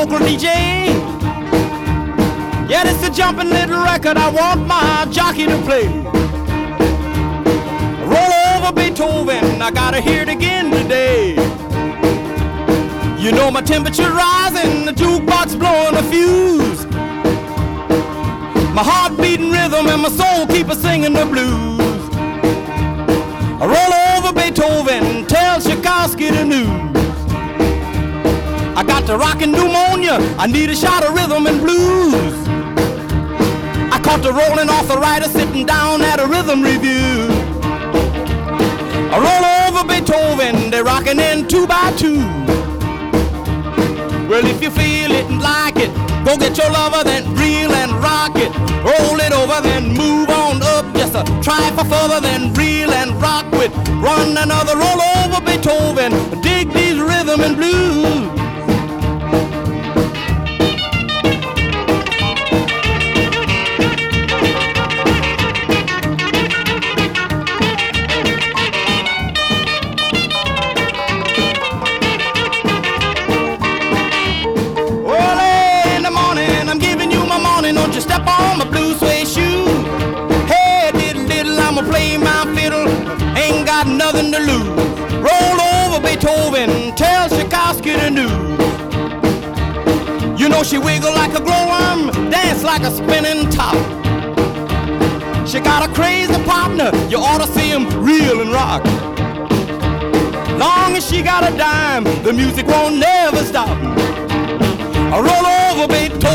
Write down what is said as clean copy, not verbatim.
local DJ. Yeah, it's a jumping little record I want my jockey to play. Roll over Beethoven, I gotta hear it again today. You know my temperature rising, the jukebox blowing a fuse. My heart beating rhythm and my soul keep a singing the blues. I roll over Beethoven, tell Tchaikovsky the news. I got the rockin' pneumonia, I need a shot of rhythm and blues. I caught the rolling arthritis sitting down at a rhythm review. I roll over Beethoven, they're rockin' in 2 by 2. Well, if you feel it and like it, go get your lover, then reel and rock it. Roll it over, then move on up. Just a try for further, then reel and rock with. Run another roll over Beethoven. Dig these rhythm and blues. Don't you step on my blue suede shoe. Hey, diddle diddle, I'ma play my fiddle. Ain't got nothing to lose. Roll over Beethoven, tell Tchaikovsky the news. You know she wiggle like a glowworm, dance like a spinning top. She got a crazy partner, you ought to see him reel and rock. Long as she got a dime, the music won't never stop. I roll over Beethoven,